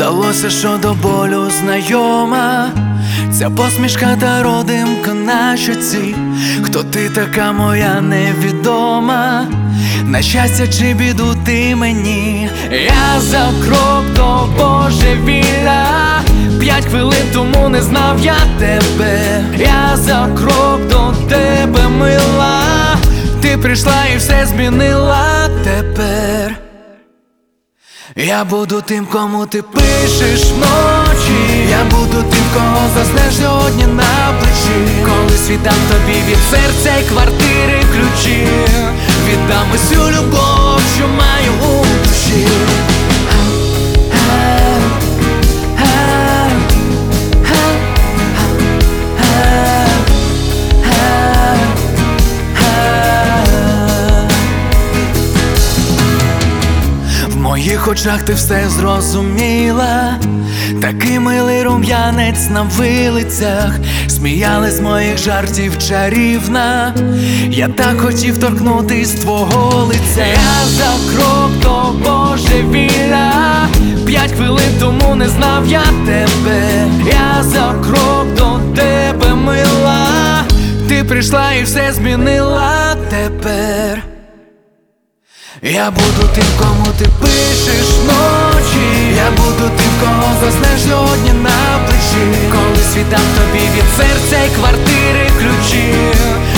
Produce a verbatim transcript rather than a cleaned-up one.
Здалося, що до болю знайома ця посмішка та родимка на щоці. Хто ти така моя невідома? На щастя чи біду ти мені? Я за крок до божевілля, п'ять хвилин тому не знав я тебе. Я за крок до тебе, мила, ти прийшла і все змінила тепер. Я буду тим, кому ти пишеш вночі. Я буду тим, кого заснеш сьогодні на плечі. Коли світам тобі від серця й квартири ключі, віддам усю любов, що маю у душі. В моїх очах ти все зрозуміла, такий милий рум'янець на вилицях, сміялись з моїх жартів чарівна. Я так хотів торкнутись твого лиця. Я за крок до божевілля, п'ять хвилин тому не знав я тебе. Я за крок до тебе, мила, ти прийшла і все змінила тепер. Я буду тим, кому ти пишеш вночі. Я буду тим, кого заснеш сьогодні на плечі. Коли світам тобі від серця й квартири ключі,